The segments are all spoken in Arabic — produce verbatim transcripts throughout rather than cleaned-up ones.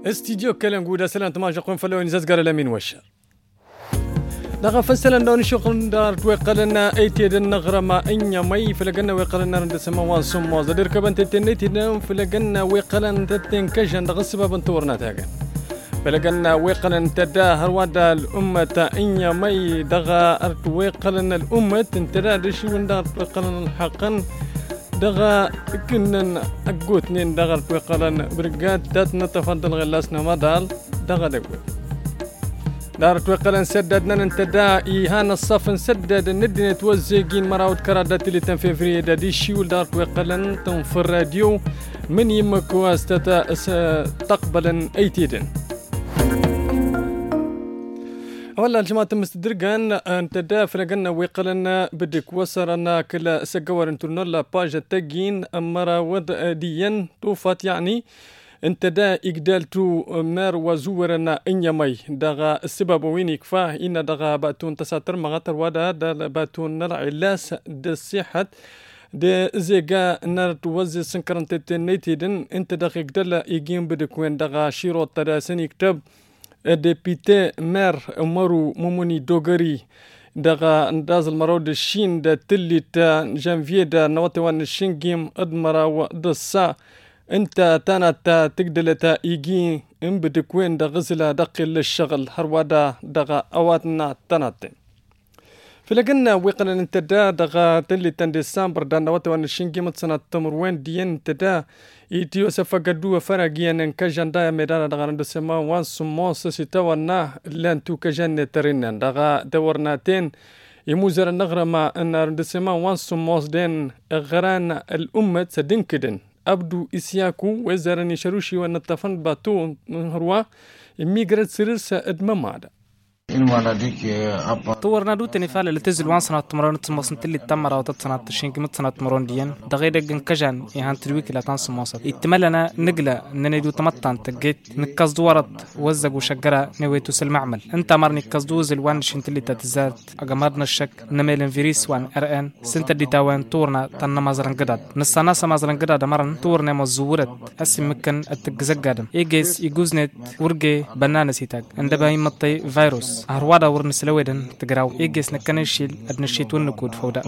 استديو كلام قودا سلام تماجا قوم فلو نزاز قال لمين وشر دغا فسلن دون شغل دار توقلنا ايتي دن نغرما انيا مي فلقنا وقلنا رند سماوان سمو زدير كبن تتنيتي دن فلقنا وقلن تتن كجن دغ سبب انتورنا تاغن فلقنا وقلن تدا هروادا الأمة انيا مي دغا ارت وقلن الأمة تنتدا دشي وندار وقلن حقا دغا كنن اقوتنين دغا وقلن برقات تات نتفضل غلاسنا مدال دغا دقوت دار توقلن سددنا ننتدا إيهان الصف نسدد ندي نتوزقين مراود كرادات اللي تنفيفري دادي شيول دار توقلن تنفر راديو من يمك واستتا تقبلا ايتيدن والله الجماعة مستدرقان انتدا فرقنا ويقلنا بدك وصرنا كلا سقور انترنولا باجة تاقين مراود ديان توفات يعني انت دا اقدالتو مار وزورنا انيا مي دغا السبب وين يكفاه ان دغا باتون تساتر مغاتر ودا دا باتون نرعي لاس دا الصحة دا زيقا نار توزي سنكرنتين نيتيدن انت دغا اقدال يقيم بدك وين دغا شيرو التراسن يكتب ديبيتي مار امارو موموني دوغري دغا نداز المرود الشين دا تلي تا جانفيه دا نواتوان الشنجيم ادمرا ودسا انت تانا تقدلتا يجي ام بدك وين دا غزلا دقل للشغل هروادا دغا اواتنا تاناتين فلقنا ويقنا انت دا دغا تلي تان ديسمبر دا نواتوان الشنجي متسنة تمر وين ديان انت دا يتيو سفاقدوا فرقيا انكجان دا ميدانا دغا ندسما وان سموس ستاوانا لان تو كجان ترينان دغا دورناتين يموزر النغرما ان ندسما وان سموس دين غران الامة سدنكدن أبدو إسياكو وزارني شروشي ونتفن باتو هروا ميغرات سريرسا ادمامادا طورنا دو تنفال اللي تزل وان سنة تمرون تموسن تلي تمرا وتتصنع تشين كمت سنة تمرون ديان دغير دقن كجان يهان ترويك لا تنس موسط يتملنا نقلة نندو تمطان تجيت نكاز دورت وزق وشجرة نويتو سلمعمل انت مرني كاز دوز الوان شين تلي تتزات اجمرنا الشك نميلن فيريس وان ار ان سنت دي تاوان تورنا تن مازرن قداد نصنا مازرن قداد مرن تورنا مزورت اسم مكن التجزق ايجيس يجوزنت ورجي بنانا سيتاج عندما يمطي فيروس هروادا ورن سلويدن تقراو إيجيس نكنشيل أدنشيت ونكود فودا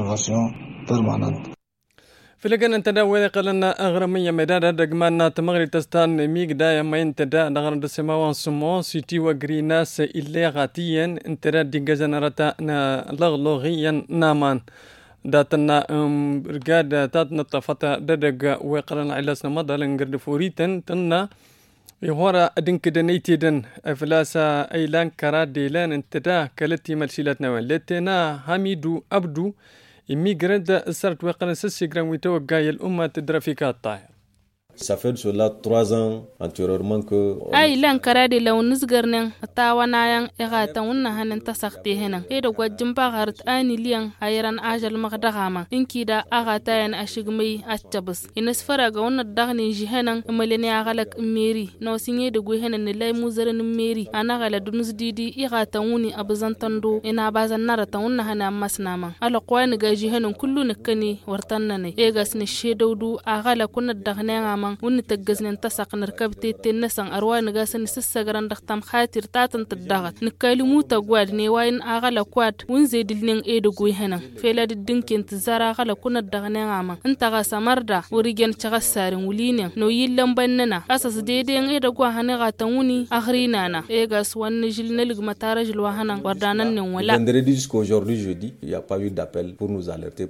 فلقنا انت دا ويقلنا أغرمية مدادة دقمانا تمغري تستان ميق دايا ما انت دا نغرن دسماوان سمو سيتي وقري ناس إلي غاتيا انت دا دينجازنا رتا لغلوغيا نامان داتنا رقاد تاتنا طفتا دادق ويقلنا علاسنا مدى لنقرد فوريتن تنا يهورا أدنك دنيتيدن أفلاسا أيلان كرا ديلان انتدا كالتي ملشيلات نوان لتنا حميدو أبدو إميغرد سرت وقنا سسي جرام ويتوقع الأمة تدرفيكات طاهر. Ça fait de cela trois ans antérieurement que ay lan karade law nisgarnen tawana yang egata wonna hanen tasakti henan e do gwajin ba hart ani liyan ayran ajal magdagama inkida agata yan ashigmai achabus inas fara ga wonna dagni jihanan malene agalak meri no sinye de go henan lay muzaran meri anagala dunus didi igata wuni abazantando ina bazan narata wonna hana masnama ala qwani ga jihanan kullu nakani wartanane e gasni shedawdu agala kunna dagnama ون تجزن انتسق نركب تنسن أروان جاسن سسجران دختم خاطر تاتن تدغت نكلمو تجواد نيوين أغلى قواد ونزيد لين إيدو جوي هنا فيلاد الدنك انتظار أغلى كنا دغنا عما انت غاس مردا وريجن تغسر ولينه نويل لم بننا أساس ديدين إيدو جوا هنا غاتوني آخريننا إيجاس ونجل نلق متارج الوهنا وردانا نولا. Vendredi jusqu'aujourd'hui jeudi, il n'y a pas eu d'appel pour nous alerter.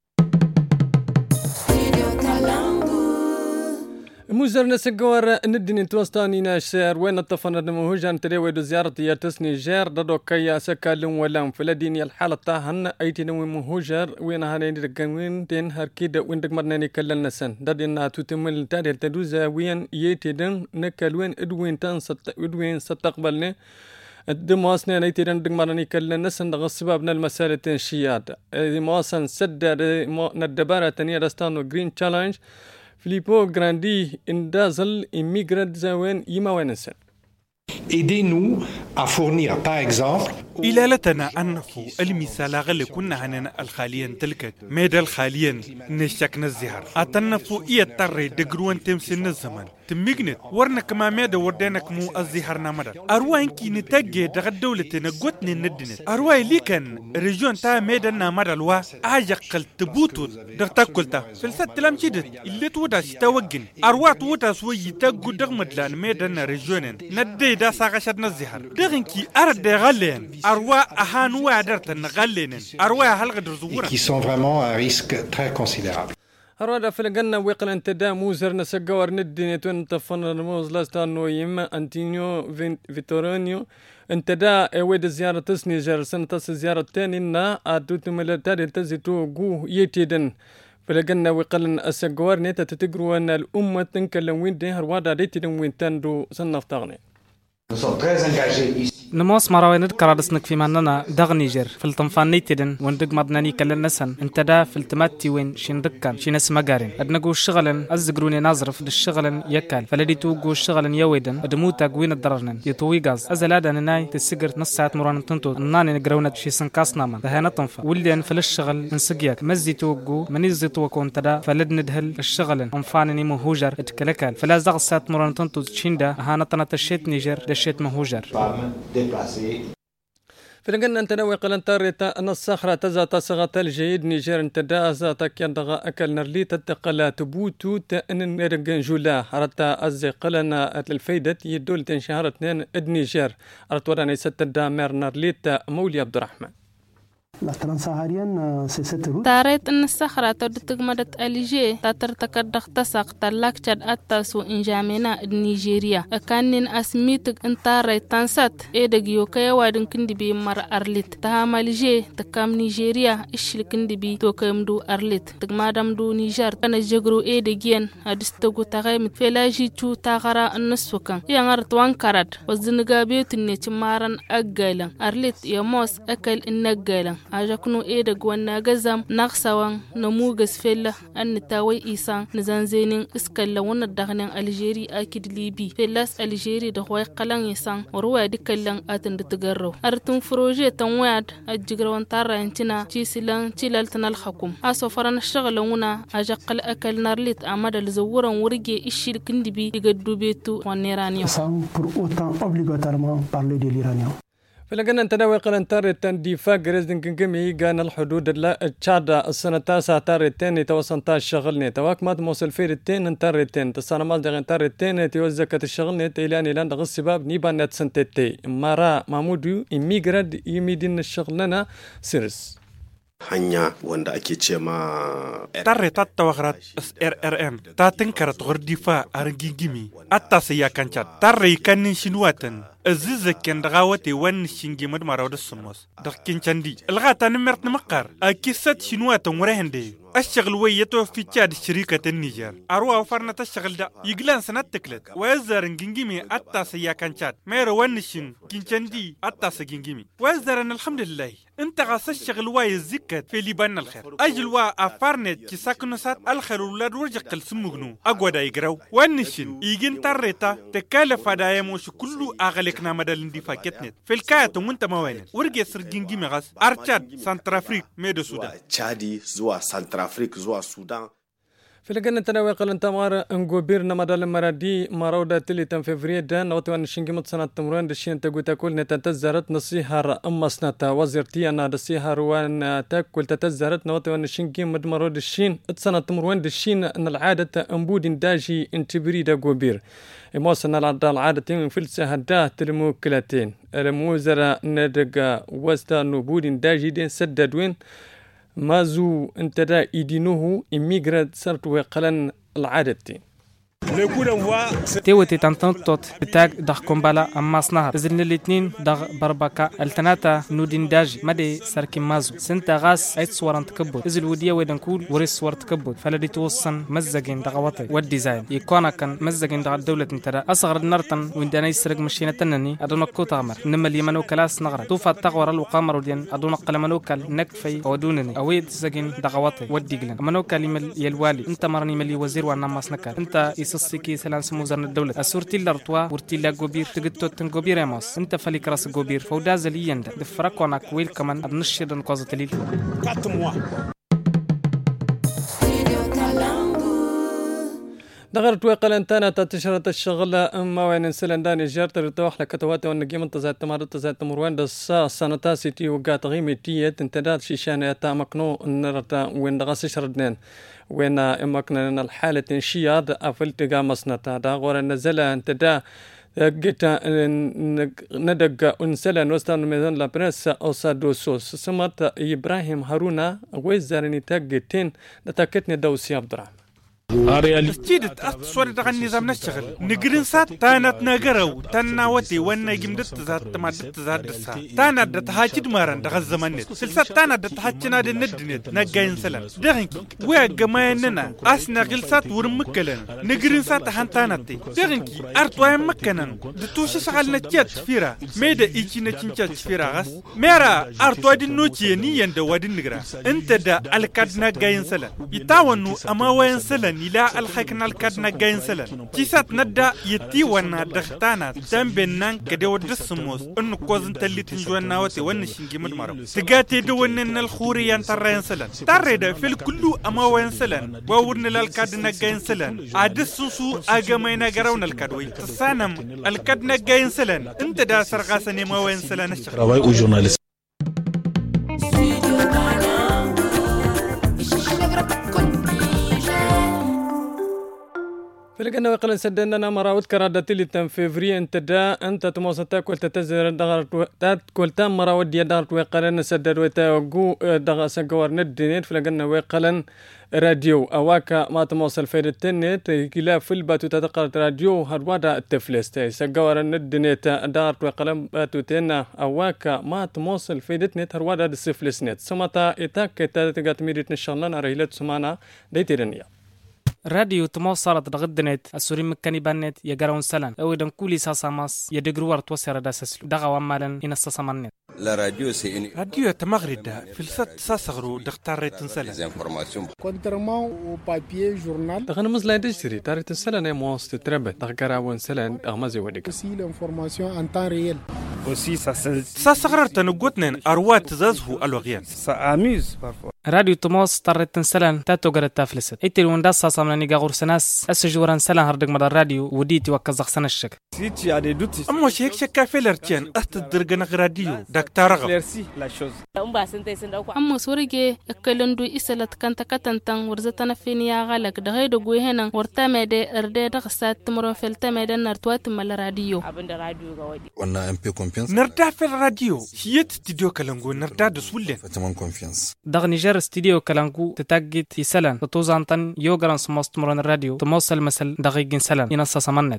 موزرنا سجور ندني توستاني ناشر وين الطفنا مهوجان تريوي دو زيارة يتسني جير دادو كيا سكالون ولام فلديني الحالة تاهن ايتينوي مهوجر وين هاني رقمين تين هركيد وين دقمرناني كلنا سن دادينا توتمل تاري تدوزا وين يتيدن نكالوين ادوين تان ست ادوين ستقبلني الدمواسنا نيتيدن دقمرناني كلنا سن غصبابنا المسالة تنشيات دمواسن سد ندبارة تانية دستانو جرين تشالنج Filippo Grandi indazal immigrant zawen yimawanasan. Aidez-nous à fournir, par exemple, إلى لتنا أنفو المثال غلي كنا هننا الخاليين تلك ميدا الخاليين نشكنا الزهر أتنفو إيه تري دقروان تمسن الزمن تمجنت ورنا كما ميدا وردينك مو الزهر نمر أروان كي نتاجي دغد دولتنا قوتني ندنت أروان لي كان رجون تا ميدا نمر الوا أجاقل تبوتو دغتاكلتا فلسات تلام شدت اللي تودا شتاوجن أروات ودا سوي تاقو دغمدلان ميدا رجونن ندي دا ساقشتنا الزهر دغنكي أرد غالين أروا أهان وادرتن غالين أروا هالغدر زورا qui sont vraiment un risque très considérable. هرada filagana wiqlan tada muzarna sagawar niddin tun tafana muz lastano yima Antonio Vitorino انتدا اود زيارة تسنيجر سنة تس زيارة تاني نا ادوت ملتاد تزيتو جو يتيدن فلقنا وقلن السجوار نيتا تتقروا ان الامة تنكلم وين دي هروادا ديتيدن وين تندو سنفتغني نموس مراوين كرادسنك في مننا دغ نيجر في التنفاني تدن وندق مدناني كلن نسن انتدا في التماتي وين شندكان شي ناس مقارن ادنقو الشغلن ازقروني نظرف الشغلن يكال فلدي توقو الشغلن يويدن ادموتا قوين الدررنن يطوي غاز ازلادا نناي تسقر نص ساعات مران تنتو ناني نقرونا شي سنكاس ناما فهنا تنفا ولدين في الشغل نسقياك مزي توقو مني زيتوكو انتدا فلد ندهل الشغلن انفانني مهوجر اتكلكال فلا زغ ساعات مران تنتو تشيندا هانا تنتشيت نيجر دشيت مهوجر فلقنا أنت نوي قلن تاريتا أن الصخرة تزات صغة الجيد نيجير انت دازا تكيان دغا أكل نرلي تتقلا تبوتو تأن نرقن جولا هرتا أزي قلنا الفايدة يدول تنشهر اثنين اد نيجير أرتوراني ستة دامير نرليتا مولي عبد الرحمن تاريت ان الصخرة تدتق مدت أليجي تترتكد دختسق تلاك جد أتاسو إنجامينا نيجيريا أكانين أسميتك ان تاريت تنسات إيدك يوكي وادن كندي بي مر أرليت تهام أليجي تكام نيجيريا إشل كندي بي توكيم دو أرليت تقمادم دو نيجار أنا جغرو إيدك ين أدستغو تغيمت فلاجي چو تاغرا النسوكا يانغرت وانكارد وزنغا بيوتني چمارن أقايلا أرليت يموس أكل إنقايلا ajakunu eda gwanna gazam naqsawan namugas fella an tawai isan nizanzenin iskalla wannan dagnan Algeria akid Libi fellas Algeria da hoy qalan isan warwa dikallan atan ditagarro artun projet tanwad ajigran tarantina cisilan cilaltanal hakum aso faran shaghaluna ajaqal akal narlit amada zawuran wurge ishil kindibi diga dubetu waniraniyo pour autant obligatoirement parler de l'Iranien. فلقنا نتناول قلن تاريتان دفاع جريزدن كنكمي كان الحدود لا تشادا السنة تاسعة تاريتين توصلتا الشغلني تواك ما موصل فير التين تاريتين تصانا مال دغن تاريتين توزكت الشغلني تيلاني لاند غصباب نيبان نت سنتتي مارا مامودو إميغراد يميدين الشغلنا سيرس hanya wanda ake ce ma tarre tatta wagrat S R R M ta tinkarat gordifa argigimi atta siya kancha tarre kanin shinwatan azizaken dagawati wan shingi mad marawd sumos dakin chandi algata nimert nmaqar akisat shinwatan warehndi الشغل ويتو في تشاد شركة النيجر أروى وفرنا تشغل دا يقلان سنة تكلت ويزارن جنجيمي أتاس يا كانشات ميرو ونشن كنشندي أتاس جنجيمي ويزارن الحمد لله انت غاس الشغل واي الزكت في لبان الخير أجل وا أفارنت كساكنسات الخير ولاد ورجق السمغنو أقوى دا يقراو ونشن يجن تاريتا تكالف دا يموش كله أغلقنا مدى الاندفاكتنت في الكاية وانت موينت ورقي سر جنجيمي غاس أرشاد سانترافريك ميدو سودا تشادي زوا سانترافريك أفريقيا زوا السودان فلقنا نتناول قلن تمار انغوبير نمدال مرادي مارودا تلي تم فبراير دان وتوان شنجمت سنة تمرين دشين تقول تقول نتتزرت نصيحة أما سنة وزيرتي أنا دصيحة وان تاكل تتزرت نوتوان شنجمت مرود الشين سنة تمرين دشين أن العادة أنبود داجي انتبري دا غوبير موصلنا العادة في السهدات الموكلتين الموزرة ندق وستا نبود داجي دين سددوين مازو انتدا يدينوه إميغراد سرت وقلن العادتين تيوتي تنتنطط بتاع دغ كومبالا أما صنهر بزلنا الاثنين دغ بربكا التناتا نودين داج مدي سركي مازو سنتا غاس ايت صوران تكبد ازل وديا ويدنكول وريس صور تكبد فلدي توصن مزجين دغ وطي والديزاين يكونا كان مزجين دغ الدولة انتدا أصغر النرتن وين دانا يسرق مشينة تنني أدونا كو تغمر نما اليمنو كلاس نغرة توفا تغور الوقامر ودين أدونا قلمنو كال نكفي ودونني أويد سجين دغ وطي والديجلن منو كلمة يلوالي انت مرني ملي وزير وانا ماسنكا انت يسس سكي سلان سموزرن الدولة أسورتي لرتوا ورتي لا جوبير تجتو تنجوبير يماس أنت فلك راس جوبير فودا زليين ده دفرق وانا كويل كمان أبنشر نقاز تليل دغرت وقال انتنا تشرت الشغلة اما وين نسلن داني جارت رتوح لكتوات ونجيم انتزات تمارت تزات تمروان دسا سنتا سيتي وقات غيمي تيت انتدات شيشان يتا مكنو نرتا وين دغس شردنين وين امكنا الحالة انشياد افلت قامسنتا دا غور نزلا انتدا جيتا ندق انسلن وستان ميزان لابريس اوسادو سوس سمت ابراهيم هارونا ويزارني تاجتين نتاكتني دوسي عبد الرحمن استيدت أتصور دغ النظام نشتغل نقرن سات تانت نقرو تناوتي وانا جمدت ذات تمادت ذات دسا تانت دتهاجد مارن دغ الزمن سلسات تانت دتهاجنا دي ندنت نقاين سلام دغنكي ويا قمايننا أسنا غلسات ورمكلن نقرن سات هان تانتي دغنكي أرطوين مكنن دتوشي شغال نتجات فيرا ميدا إيكي نتجات فيرا غس ميرا أرطوين دي نوتي نيان دا وادين نقرا انت دا الكاد نقاين سلام يتاونو أما وين سلام نلا الحكنا الكادنا جاين سلن كيسات ندا يتي وانا دختانا تنبنان كده ودسموس انو كوزن تلي تنجوان ناوتي ونشنجي مدمارو تقاتي دوانن الخوريان ترين سلن تريدا في الكلو اما وين سلن وورن الكادنا جاين سلن عدسوسو اغمينا غراون الكادوي تسانم الكادنا جاين سلن انت دا سرغاسني ما وين سلن الشغل وجورناليست فلقنا وقلن سدنا مراود كرادة لتن فيفري انت دا انت تموسطاك والتتزر دغرت تاكل تام مراود دي دغرت وقلن سدد وتاقو دغا سقور ندنيت فلقنا وقلن راديو اواكا ما تموصل فيد التنت كلا في الباتو تتقرت راديو هروادا التفلستي سقور ندنيت دغرت وقلن باتو تنا اواكا ما تموصل فيد التنت هروادا السفلسنت سمتا اتاك تاتقات ميريت نشالنا رهيلت سمانا ديتيرنيا راديو تموصلت دغدنت السوري مكاني بانت يقرون سلان او دم كولي ساساماس يدغرور توسر داسسلو دغا ومالن ان السسمنت لا راديو سي اني راديو تمغرد في السات ساسغرو دختار تنسلان كونترمون او بابيي جورنال دغن مزلا دجري تاري تنسلان موست تربه دغراون سلان اغمازي ودك سي لانفورماسيون ان تان ريال aussi ça ساسغرر تنغوتنن اروات تزازو الوغيان ça amuse parfois راديو تموس ترت سلان تاتو غرت تافلست ايتي ونداس ساسامنا نيغا غورسناس اسجوران سلان هردق مدار راديو وديتي وكزخ سنه الشك سيتي ادي دوتي اما شيك شك فيلرتين استدرغنا راديو دكتور كليرسي لا شوز أما سوريجي كلندو إسلت كانت كتنتن ورزتنا فينيا غلق دغيد غويهنا ورتمد أرد دغسات تمر في التمد نرتوات مال راديو وانا ام بي كونفيانس نرتاح في الراديو هيت استديو كلنغو نرتاح دسولين فتمون كونفيانس دغ نيجر استديو كلنغو تتاجت يسلن تتوزانتن يوغران سموست مرن الراديو تموصل مثل دغيجين سلن ينص سمنت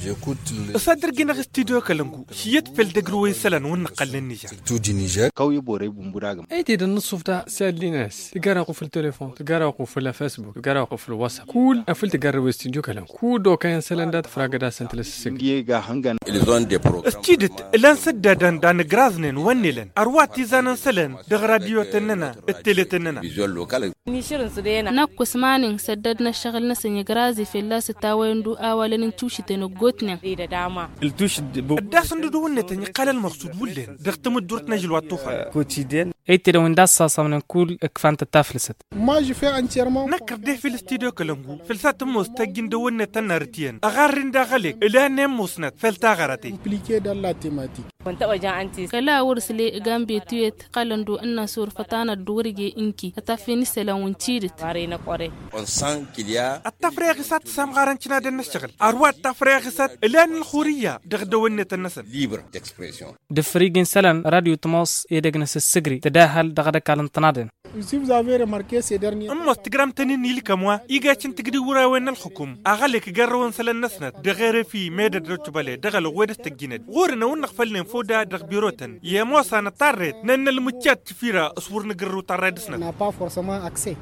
صدر جينا استديو كلنغو هيت في الدغروي سلن ونقل النيجر تو دي نيجر كوي بوري بومبراغم ايتي النصف تاع سال لي ناس تقراو في التليفون تقراو في الفيسبوك تقراو في الواتساب كول افل تقراو استديو كلام كودو كان سلندات فراغدا سنتلس ديغا هانغان الزون دي برو استيدت لان سدادان دان غرازنن ونيلن ارواتي زانن سلن دغ راديو تننا التليتننا فيجوال لوكال نيشرن سدينا ناكو سمانين سددنا شغلنا سني غرازي في الله ستاويندو اولن توشي تنغوتنا ايدا داما التوش الداسن دو ونتني قال المقصود ولين دختم دورتنا جلوا الطوفه كوتيدين ايتي لو نداس ساسامن كول اكفانت تافلست ما جو في انتيرمون نكر دي في الاستوديو كلنغو فلسات موستاجين دو ونتنا رتين اغارين داخلك الا نيم مسنت فلتا غراتي impliqué dans la thématique كنت وجا انتي كلا ورسلي غامبي تيت قالندو ان سور فتانا دوريجي انكي تافيني سلان تشيرت بارينا قوري on sent qu'il y a التفريغ سات سام غارنتنا دنا الشغل اروات تفريغ سات لان الخوريه دغدو ونتنسل libre d'expression دفريجين سلان راديو تموس يدغنس السغري تداهل دغدا كالنتنادن si vous avez remarqué ces derniers اما استغرام تنين نيل كموا يجاچن تقدي ورا وين الحكم اغلك جرون سلن نسنت دغير في ميد درتبله دغل ويد استجنت غورنا ونخفلن فودا دغ بيروتن يا موسى نطرت نن المتشات فيرا اسور نغرو تردسنا n'a pas forcément accès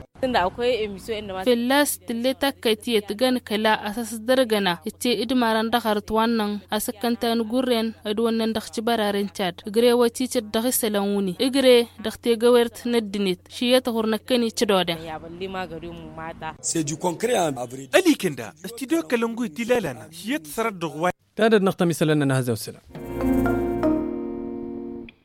في اللاس تلتا كيتيه تغن كلا اساس درغنا تي ادماران دخرت وانن اسكنتا نغورن ادونن دخ برارن تشاد غري وتي تدخ سلانوني اغري دختي غورت ندنيت shi ya tahur na kani ci dodin C'est du concret en avril. Ali kinda studio Kalangu tilalana shi ya tsarar da تعدد نقطة مثلا أن هذا والسلام.